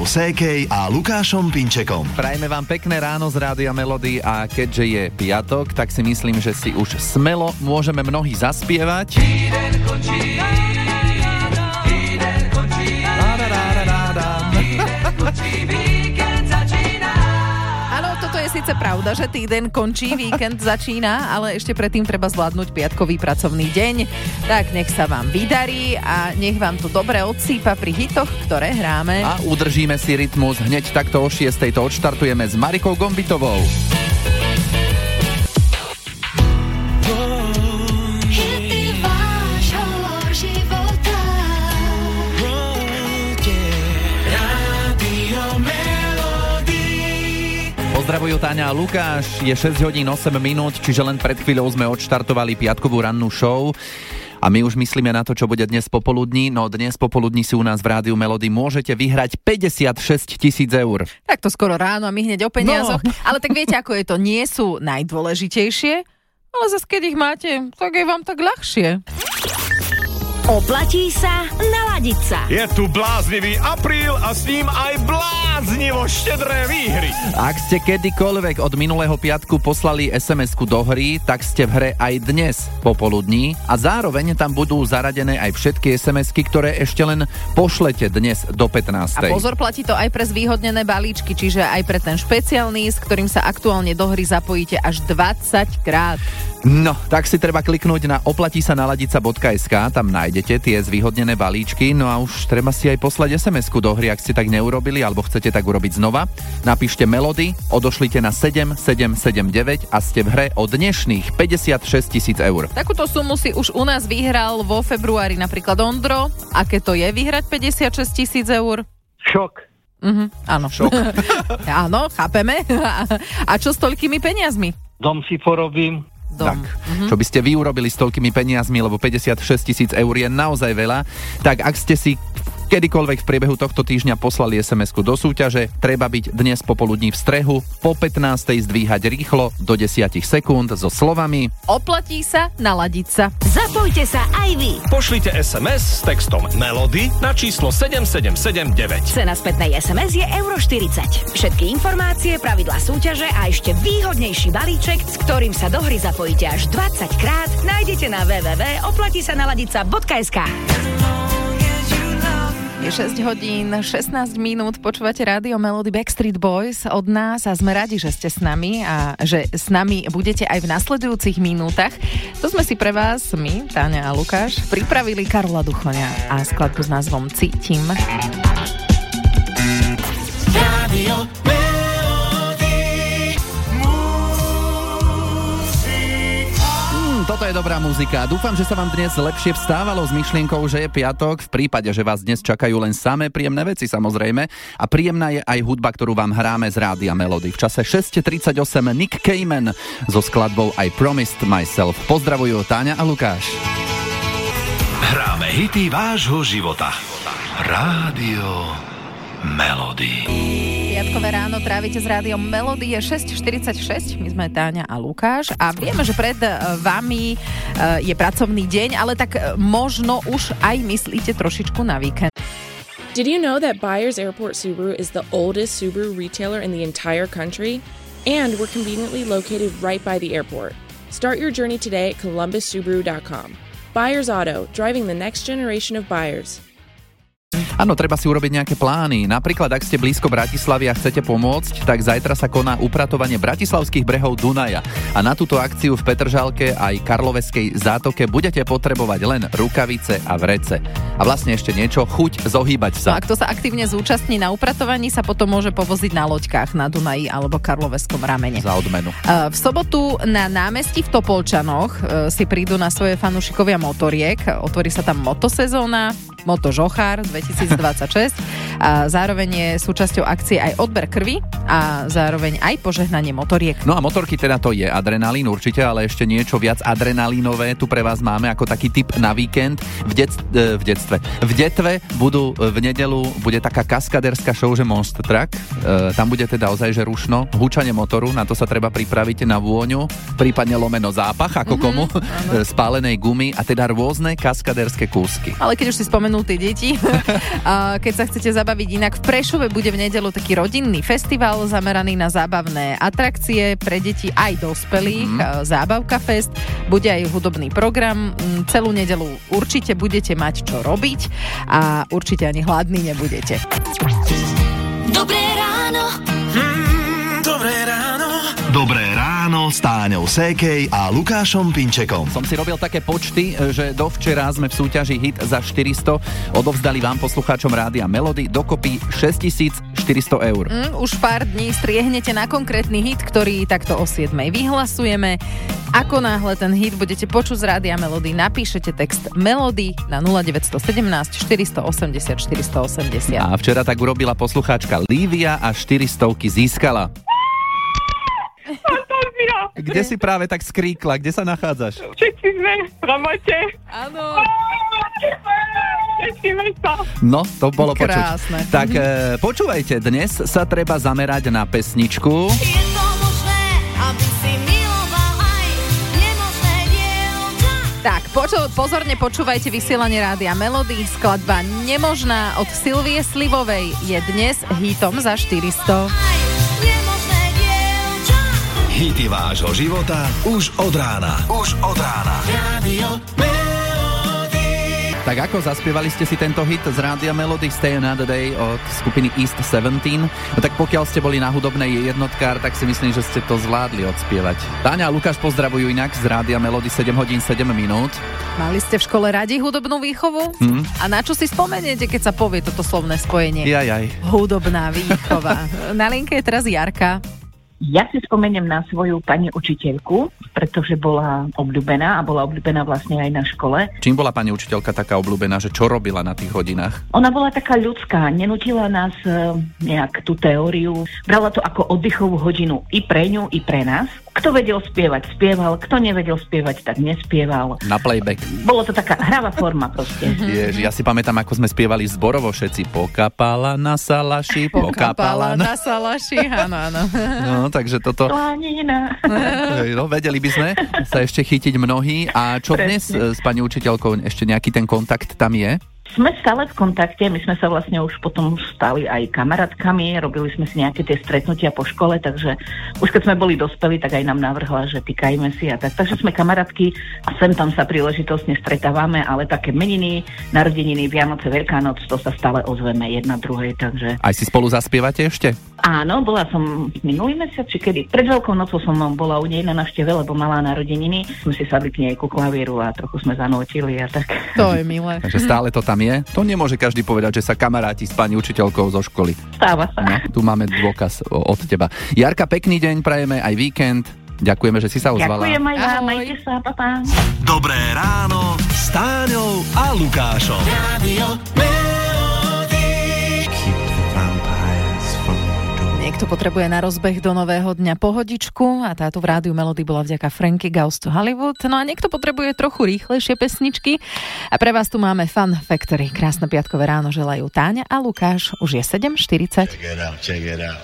Cékej a Lukášom Pinčekom. Prajme vám pekné ráno z Rádia Melody a keďže je piatok, tak si myslím, že si už smelo môžeme mnohí zaspievať. Síce pravda, že týden končí, víkend začína, ale ešte predtým treba zvládnuť piatkový pracovný deň. Tak nech sa vám vydarí a nech vám to dobre odsýpa pri hitoch, ktoré hráme. A udržíme si rytmus. Hneď takto o 6:00 to odštartujeme s Marikou Gombitovou. Pozdravujú Táňa a Lukáš, je 6:08, čiže len pred chvíľou sme odštartovali piatkovú rannú show a my už myslíme na to, čo bude dnes popoludní. No dnes popoludní si u nás v Rádiu Melody môžete vyhrať 56 000 eur. Tak to skoro ráno a my hneď o peniazoch. No. Ale tak viete, ako je to, nie sú najdôležitejšie, ale zase keď ich máte, tak je vám tak ľahšie. Oplatí sa naladiť sa. Je tu bláznivý apríl a s ním aj bláznivo štedré výhry. Ak ste kedykoľvek od minulého piatku poslali SMS-ku do hry, tak ste v hre aj dnes popoludní a zároveň tam budú zaradené aj všetky SMS-ky, ktoré ešte len pošlete dnes do 15. A pozor, platí to aj pre zvýhodnené balíčky, čiže aj pre ten špeciálny, s ktorým sa aktuálne do hry zapojíte až 20 krát. No, tak si treba kliknúť na oplatísanaladica.sk, tam nájdete tie zvýhodnené balíčky, no a už treba si aj poslať SMS-ku do hry, ak ste tak neurobili, alebo chcete tak urobiť znova. Napíšte Melody, odošlite na 7779 a ste v hre o dnešných 56 000 eur. Takúto sumu si už u nás vyhral vo februári napríklad Ondro. Aké to je vyhrať 56 000 eur? Šok. Áno. Šok. Áno, chápeme. A čo s toľkými peniazmi? Dom si porobím. Tak, čo by ste vy urobili s toľkými peniazmi, lebo 56 000 eur je naozaj veľa, tak ak ste si kedykoľvek v priebehu tohto týždňa poslali SMS-ku do súťaže, treba byť dnes popoludní v strehu, po 15:00 zdvíhať rýchlo do 10 sekúnd so slovami Oplatí sa naladiť sa. Zapojte sa aj vy. Pošlite SMS s textom Melody na číslo 7779. Cena spätnej SMS je €40. Všetky informácie, pravidlá súťaže a ešte výhodnejší balíček, s ktorým sa do hry zapojíte až 20 krát, nájdete na www.oplatisanaladica.sk. Je 6:16, počúvate Rádio Melody Backstreet Boys od nás a sme radi, že ste s nami a že s nami budete aj v nasledujúcich minútach. To sme si pre vás, my, Táňa a Lukáš, pripravili Karola Duchoňa a skladbu s názvom Cítim. Rádio Toto je dobrá muzika. Dúfam, že sa vám dnes lepšie vstávalo s myšlienkou, že je piatok, v prípade, že vás dnes čakajú len samé príjemné veci, samozrejme. A príjemná je aj hudba, ktorú vám hráme z Rádia Melody. V čase 6:38 Nick Cayman so skladbou I Promised Myself. Pozdravujú Táňa a Lukáš. Hráme hity vášho života. Rádio Melody. Piatkové ráno trávite s Rádiom Melody, je 6:46, my sme Táňa a Lukáš a vieme, že pred vami je pracovný deň, ale tak možno už aj myslíte trošičku na víkend. Did you know that Byers Airport Subaru is the oldest Subaru retailer in the entire country? And we're conveniently located right by the airport. Start your journey today at columbussubaru.com. Byers Auto, driving the next generation of buyers. Áno, treba si urobiť nejaké plány. Napríklad, ak ste blízko Bratislavy a chcete pomôcť, tak zajtra sa koná upratovanie bratislavských brehov Dunaja. A na túto akciu v Petržalke aj Karloveskej zátoke budete potrebovať len rukavice a vrece. A vlastne ešte niečo, chuť zohýbať sa. No a kto sa aktívne zúčastní na upratovaní, sa potom môže povoziť na loďkách na Dunaji alebo Karloveskom ramene. Za odmenu. V sobotu na námestí v Topolčanoch si prídu na svoje fanúšikovia motoriek. Otvorí sa tam motosezóna, Motožochár 2026 a zároveň je súčasťou akcie aj odber krvi a zároveň aj požehnanie motoriek. No a motorky teda to je adrenalín určite, ale ešte niečo viac adrenalínové tu pre vás máme ako taký tip na víkend. V Detve budú v nedeľu, bude taká kaskaderská show, že Monster Truck. Tam bude teda ozaj, že rušno, húčanie motoru, na to sa treba pripraviť na vôňu, prípadne lomeno zápach, ako komu, spálenej gumy a teda rôzne kaskaderské kúsky. Ale keď už si spomenul tie deti, keď sa chcete zabaviť zabaviť. Inak v Prešove bude v nedeľu taký rodinný festival zameraný na zábavné atrakcie pre deti aj dospelých. Zábavka fest. Bude aj hudobný program. Celú nedeľu určite budete mať čo robiť a určite ani hladní nebudete. Dobré ráno. Dobré ráno. Dobré ráno s Táňou Sékej a Lukášom Pinčekom. Som si robil také počty, že dovčera sme v súťaži Hit za 400 odovzdali vám, poslucháčom Rádia Melody, dokopy 6400 eur. Už pár dní striehnete na konkrétny hit, ktorý takto o 7 vyhlasujeme. Ako náhle ten hit budete počuť z Rádia Melody, napíšete text Melody na 0917 480 480. A včera tak urobila poslucháčka Lívia a 400 získala. Kde si práve tak skríkla? Kde sa nachádzaš? Všetci sme v robote. Áno. Tešíme sa. No, to bolo krásne. Počuť. Tak počúvajte, dnes sa treba zamerať na pesničku. Je to možné, aby si miloval aj nemožné dievča? Tak, pozorne počúvajte vysielanie Rádia Melody. Skladba Nemožná od Silvie Slivovej je dnes hitom za 400. Hity vášho života už od rána. Už od rána. Rádio Melody. Tak ako zaspievali ste si tento hit z Rádia Melody Stay Another Day od skupiny East 17? No tak pokiaľ ste boli na hudobnej jednotkár, tak si myslím, že ste to zvládli odspievať. Táňa a Lukáš pozdravujú inak z Rádia Melody 7 hodín 7 minút. Mali ste v škole radi hudobnú výchovu? A na čo si spomeniete, keď sa povie toto slovné spojenie? Jajaj. Hudobná výchova. Na linke je teraz Jarka. Ja si spomeniem na svoju pani učiteľku, pretože bola obľúbená a bola obľúbená vlastne aj na škole. Čím bola pani učiteľka taká obľúbená, že čo robila na tých hodinách? Ona bola taká ľudská, nenutila nás nejak tú teóriu. Brala to ako oddychovú hodinu i pre ňu, i pre nás. Kto vedel spievať, spieval, kto nevedel spievať, tak nespieval. Na playback. Bolo to taká hravá forma proste. Ježi, ja si pamätám, ako sme spievali zborovo všetci. Pokapala na salaši, pokapala na salaši, áno, áno. No, takže toto... Slanina. No, vedeli by sme sa ešte chytiť mnohí. A čo dnes s pani učiteľkou, ešte nejaký ten kontakt tam je? Sme stále v kontakte, my sme sa vlastne už potom stali aj kamarátkami, robili sme si nejaké tie stretnutia po škole, takže už keď sme boli dospelí, tak aj nám navrhla, že týkajme si a tak. Takže sme kamarátky a sem tam sa príležitostne stretávame, ale také meniny, narodeniny, Vianoce, Veľká noc, to sa stále ozveme jedna druhej, takže... Aj si spolu zaspievate ešte? Áno, bola som minulý mesiac, či kedy. Pred Veľkou nocou som bola u nej na návšteve, lebo mala narodeniny. Sme si sadli k nej ku klavíru a trochu sme zanotili a tak. To je milé. Takže stále to tam je. To nemôže každý povedať, že sa kamaráti s pani učiteľkou zo školy. Stáva sa. No, tu máme dôkaz od teba. Jarka, pekný deň, prajeme aj víkend. Ďakujeme, že si sa ozvala. Ďakujem aj vám, majte sa, papá. Dobré ráno s Táňou a Lukášom. Rádio Niekto potrebuje na rozbeh do nového dňa pohodičku a táto v Rádiu Melody bola vďaka Frankie Goes to Hollywood. No a niekto potrebuje trochu rýchlejšie pesničky a pre vás tu máme Fun Factory. Krásne piatkové ráno želajú Táňa a Lukáš. Už je 7:40. Check it out.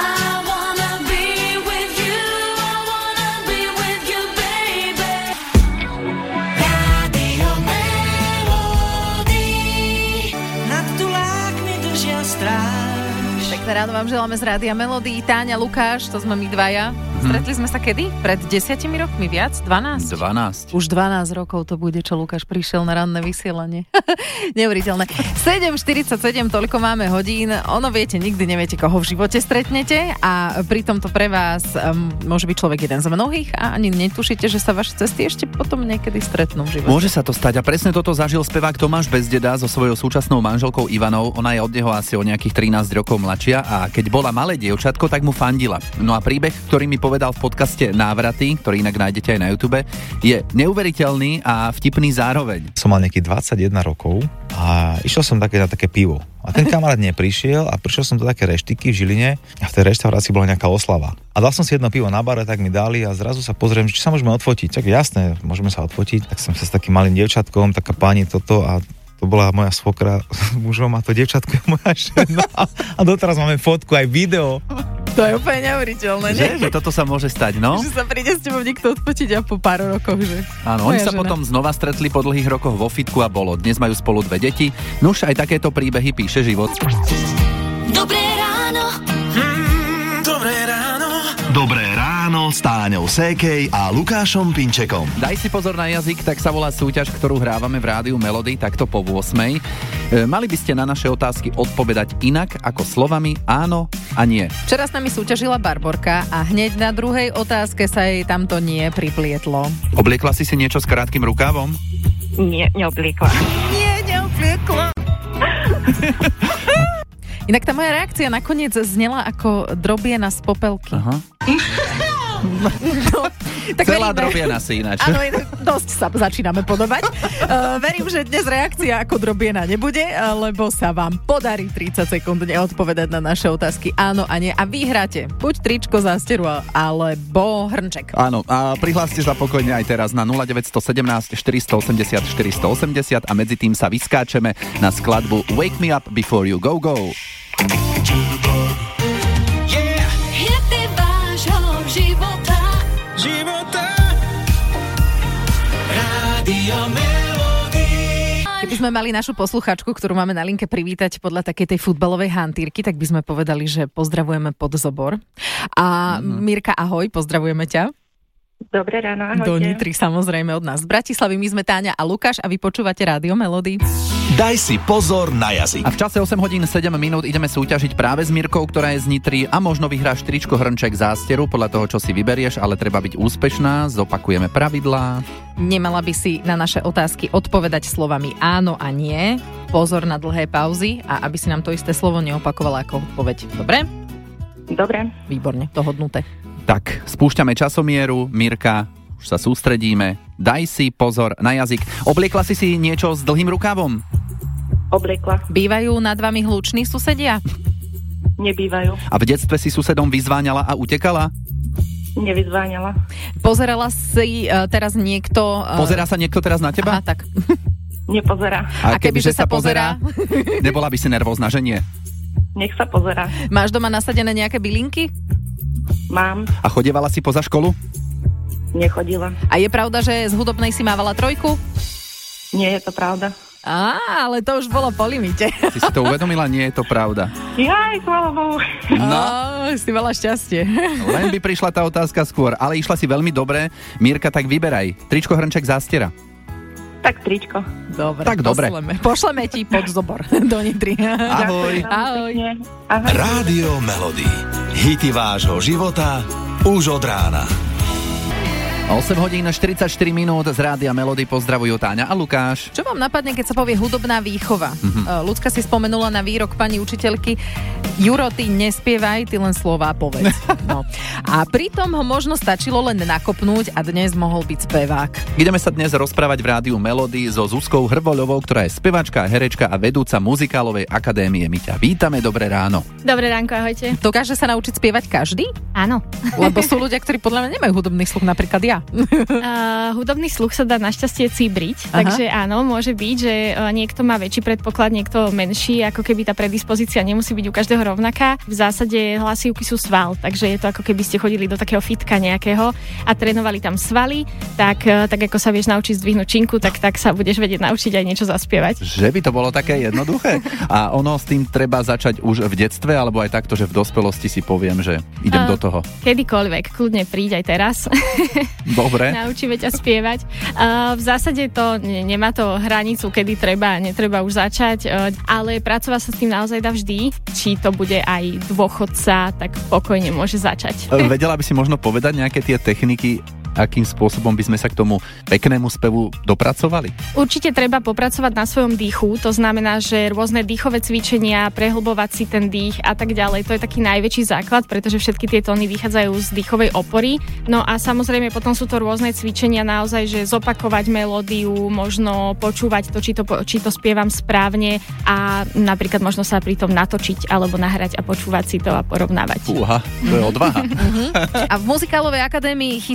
Pekné ráno vám želáme z Rádia Melody. Táňa, Lukáš, to sme my dvaja. Stretli sme sa kedy? Pred 10 rokmi viac? 12? 12. Už 12 rokov to bude, čo Lukáš prišiel na ranné vysielanie. Neuveriteľné. 7:47, toľko máme hodín. Ono viete, nikdy neviete, koho v živote stretnete a pritom to pre vás môže byť človek jeden z mnohých a ani netušíte, že sa vaše cesty ešte potom niekedy stretnú v živote. Môže sa to stať a presne toto zažil spevák Tomáš Bezdeda so svojou súčasnou manželkou Ivanou. Ona je od neho asi o nejakých 13 rokov mladšia a keď bola malé dievčatko, tak mu fandila. No a príbeh, ktorý mi povedal v podcaste Návraty, ktorý inak nájdete aj na YouTube, je neuveriteľný a vtipný zároveň. Som mal nejakých 21 rokov a išiel som na také pivo. A ten kamarát neprišiel a prišiel som do také reštiky v Žiline a v tej reštaurácii bola nejaká oslava. A dal som si jedno pivo na bare, tak mi dali a zrazu sa pozriem, či sa môžeme odfotiť. Tak jasné, môžeme sa odfotiť. Tak som sa s takým malým dievčatkom, taká pani toto a to bola moja svokra s mužom a to dievčatko je moja žena. A doteraz máme fotku aj video. To je úplne neuveriteľné, Že toto sa môže stať, no? Že sa príde s tebou niekto odfotiť a po pár rokoch, že... Áno, oni sa potom znova stretli po dlhých rokoch vo fitku a bolo. Dnes majú spolu 2 deti. Nuž aj takéto príbehy píše život. Dobré ráno. Dobré ráno. Dobré ráno s Táňou Sékej a Lukášom Pinčekom. Daj si pozor na jazyk, tak sa volá súťaž, ktorú hrávame v rádiu Melody, takto po 8. Mali by ste na naše otázky odpovedať inak ako slovami áno a nie. Včera s nami súťažila Barborka a hneď na druhej otázke sa jej tamto nie priplietlo. Obliekla si niečo s krátkym rukávom? Nie, neobliekla. Nie, neobliekla. Inak tá moja reakcia nakoniec znela ako drobiena z popelky. Aha. No, tak celá veríme, drobiena si ináč. Áno, dosť sa začíname podobať. Verím, že dnes reakcia ako drobiena nebude, lebo sa vám podarí 30 sekúnd neodpovedať na naše otázky áno a nie. A vyhráte buď tričko, zásteru, alebo hrnček. Áno, a prihláste sa pokojne aj teraz na 0917 480 480 a medzi tým sa vyskáčeme na skladbu Wake Me Up Before You Go Go. Hity vášho života. Rádio Melody. Keby sme mali našu posluchačku, ktorú máme na linke privítať podľa takej tej futbalovej hantírky, tak by sme povedali, že pozdravujeme Podzobor. A Mirka, ahoj, pozdravujeme ťa. Dobré ráno, ahojte. Do Nitry, samozrejme od nás z Bratislavy. My sme Táňa a Lukáš a vy počúvate Rádio Melody. Daj si pozor na jazyk. A v čase 8 hodín 7 minút ideme súťažiť práve s Mirkou, ktorá je z Nitry a možno vyhráš tričko, hrnček, zásteru podľa toho, čo si vyberieš, ale treba byť úspešná. Zopakujeme pravidlá. Nemala by si na naše otázky odpovedať slovami áno a nie. Pozor na dlhé pauzy a aby si nám to isté slovo neopakovala ako odpoveď. Dobre? Dobre. Výborne, dohodnuté. Tak, spúšťame časomieru. Mirka, už sa sústredíme. Daj si pozor na jazyk. Obliekla si niečo s dlhým rukávom? Obliekla. Bývajú nad vami hluční susedia? Nebývajú. A v detstve si susedom vyzváňala a utekala? Nevyzváňala. Pozerala si teraz niekto... Pozerá sa niekto teraz na teba? Aha, tak. Nepozerá. A kebyže sa pozerá? Nebola by si nervózna, že nie? Nech sa pozerá. Máš doma nasadené nejaké bylinky? Mám. A chodievala si poza školu? Nechodila. A je pravda, že z hudobnej si mávala 3? Nie je to pravda. Ale to už bolo po limite. Si si to uvedomila? Nie je to pravda. Jaj, chvála Bohu. No. Si mala šťastie. Len by prišla tá otázka skôr, ale išla si veľmi dobre. Mirka, tak vyberaj. Tričko, hrnček, zástiera. Tak tričko. Dobre, tak dobre. Pošleme ti Podzobor do Nitry. Ahoj. Ahoj. Ahoj. Rádio Melody. Hity vášho života už od rána. 8 hodín 44 minút z Rádia Melody pozdravujú Táňa a Lukáš. Čo vám napadne, keď sa povie hudobná výchova? Ľudská si spomenula na výrok pani učiteľky: Juro, ty nespievaj, ty len slová povedz. No. A pritom ho možno stačilo len nakopnúť a dnes mohol byť spevák. Ideme sa dnes rozprávať v Rádiu Melody so Zuzkou Hrboľovou, ktorá je spevačka, herečka a vedúca muzikálovej akadémie. My ťa vítame, dobré ráno. Dobré ránko, ahojte. Dokáže sa naučiť spievať každý? Áno. Lebo sú ľudia, ktorí podľa mňa nemajú hudobný sluch, napríklad ja. Hudobný sluch sa dá našťastie cíbriť, takže áno, môže byť, že niekto má väčší predpoklad, niekto menší, ako keby tá predispozícia nemusí byť u každého rovnaká. V zásade hlasivky sú sval, takže je to ako keby ste chodili do takého fitka nejakého a trénovali tam svaly, tak ako sa vieš naučiť zdvihnúť činku, tak sa budeš vedieť naučiť aj niečo zaspievať. Že by to bolo také jednoduché? A ono s tým treba začať už v detstve, alebo aj takto, že v dospelosti si poviem, že idem do toho? Kedykoľvek, kľudne príď aj teraz. Dobre. Naučíme ťa spievať. V zásade to nemá to hranicu, kedy treba, netreba už začať, ale pracovať sa s tým naozaj dá vždy. Či to bude aj dôchodca, tak pokojne môže začať. Vedela by si možno povedať nejaké tie techniky, akým spôsobom by sme sa k tomu peknému spevu dopracovali? Určite treba popracovať na svojom dýchu, to znamená, že rôzne dýchové cvičenia, prehlbovať si ten dých a tak ďalej, to je taký najväčší základ, pretože všetky tie tóny vychádzajú z dýchovej opory. No a samozrejme potom sú to rôzne cvičenia naozaj, že zopakovať melódiu, možno počúvať to, či to spievam správne a napríklad možno sa pri tom natočiť alebo nahrať a počúvať si to a porovnávať. Fúha, to je odvaha. A v muzikálovej akadémii chystáte aj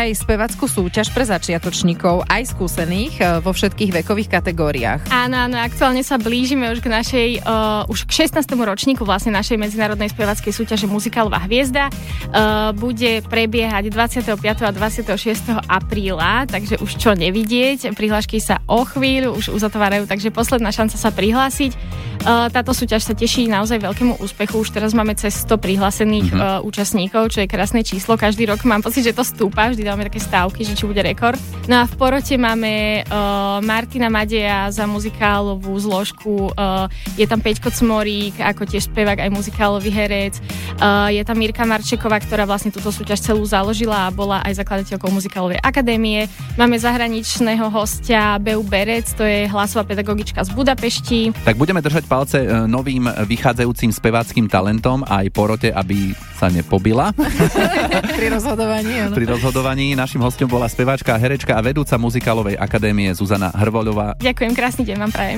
aj spevackú súťaž pre začiatočníkov, aj skúsených vo všetkých vekových kategóriách. Áno, aktuálne sa blížime už k našej, už k 16. ročníku vlastne našej medzinárodnej spevackej súťaže Muzikálová hviezda. Bude prebiehať 25. a 26. apríla, takže už čo nevidieť. Prihlášky sa o chvíľu už uzatvárajú, takže posledná šanca sa prihlásiť. Táto súťaž sa teší naozaj veľkému úspechu. Už teraz máme cez 100 prihlásených účastníkov, čo je krásne číslo. Každý rok mám pocit, že to stúpa, vždy dáme také stávky, že či bude rekord. No a v porote máme Martina Madeja za muzikálovú zložku, je tam Peťko Cmorík ako tiež spevák aj muzikálový herec, je tam Mirka Marčeková, ktorá vlastne túto súťaž celú založila a bola aj zakladateľkou muzikálovej akadémie. Máme zahraničného hostia Beu Berec, to je hlasová pedagogička z Budapešti. Tak budeme držať palce novým vychádzajúcim speváckým talentom aj porote, aby sa nepobila. Pri rozhodovaní, áno. Pri rozhodovaní našim hostom bola speváčka, herečka a vedúca muzikálovej akadémie Zuzana Hrvoľová. Ďakujem, krásny deň vám prajem.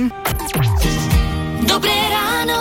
Dobré ráno.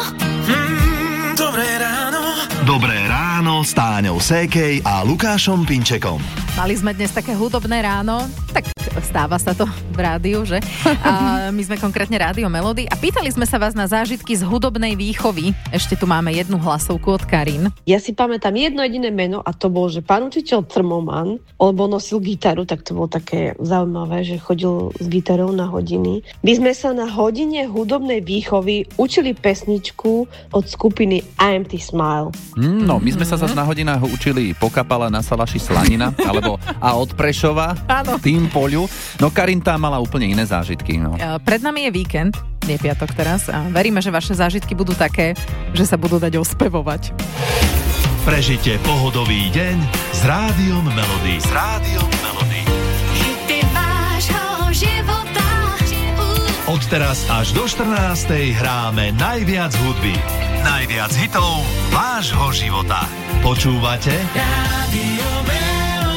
Dobré ráno. Dobré ráno s Táňou Sékej a Lukášom Pinčekom. Mali sme dnes také hudobné ráno, tak stáva sa to v rádiu, že? A my sme konkrétne Rádio Melody a pýtali sme sa vás na zážitky z hudobnej výchovy. Ešte tu máme jednu hlasovku od Karin. Ja si pamätám jedno jediné meno a to bol, že pán učiteľ Trmoman, lebo nosil gitaru, tak to bolo také zaujímavé, že chodil s gitarou na hodiny. My sme sa na hodine hudobnej výchovy učili pesničku od skupiny IMT Smile. No, my sme sa zase na hodinách učili Pokapala na salaši slanina, alebo a od Prešova, tým Poľu. No Karin tá mala úplne iné zážitky. No. Pred nami je víkend, nie piatok teraz a veríme, že vaše zážitky budú také, že sa budú dať ospevovať. Prežite pohodový deň s Rádiom Melody. S Rádiom Melody. Hity vášho života. Od teraz až do 14:00 hráme najviac hudby. Najviac hitov vášho života. Počúvate? Rádio Melody.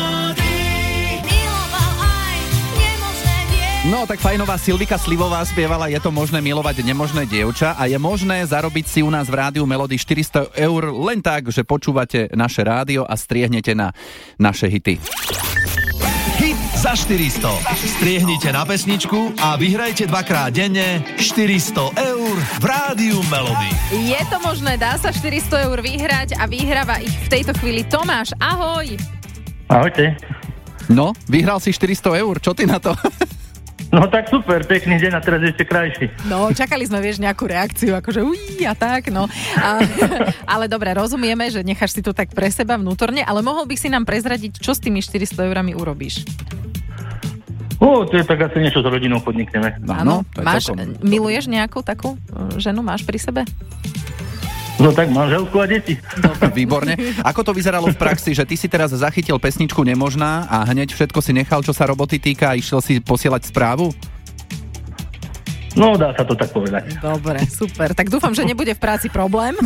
No, tak fajnová Silvika Slivová spievala Je to možné milovať nemožné dievča a je možné zarobiť si u nás v Rádiu Melody 400 eur len tak, že počúvate naše rádio a striehnete na naše hity. Hit za 400. Striehnite na pesničku a vyhrajte dvakrát denne 400 eur v Rádiu Melody. Je to možné, dá sa 400 eur vyhrať a vyhráva ich v tejto chvíli Tomáš. Ahoj! Ahojte. No, vyhral si 400 eur, čo ty na to? No tak super, pekný deň a teraz ešte krajší. No, čakali sme, vieš, nejakú reakciu, akože ují a tak, no. Ale dobre, rozumieme, že necháš si to tak pre seba vnútorne, ale mohol by si nám prezradiť, čo s tými 400 eurami urobíš? To je tak asi niečo s rodinou podnikneme. Áno, miluješ nejakú takú ženu, máš pri sebe? No tak manželku a deti. Výborne. Ako to vyzeralo v praxi, že ty si teraz zachytil pesničku Nemožná a hneď všetko si nechal, čo sa roboty týka a išiel si posielať správu? No, dá sa to tak povedať. Dobre, super. Tak dúfam, že nebude v práci problém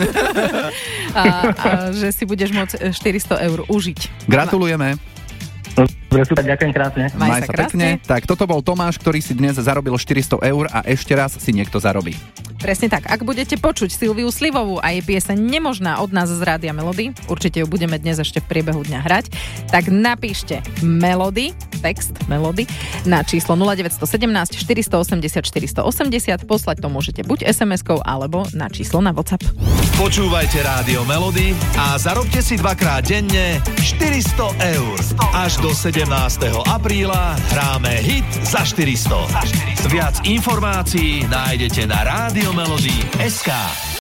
a že si budeš môcť 400 eur užiť. Gratulujeme. Dobre, super, ďakujem krásne. Maj sa pekne. Tak toto bol Tomáš, ktorý si dnes zarobil 400 eur a ešte raz si niekto zarobí. Presne tak. Ak budete počuť Silviu Slivovú a jej pieseň Nemožná od nás z Rádia Melody, určite ju budeme dnes ešte v priebehu dňa hrať, tak napíšte Melody, text Melody, na číslo 0917 480 480. Poslať to môžete buď SMS-kou, alebo na číslo na WhatsApp. Počúvajte Rádio Melody a zarobte si dvakrát denne 400 eur. Až do 17. apríla hráme hit za 400. Viac informácií nájdete na radiomelody.sk.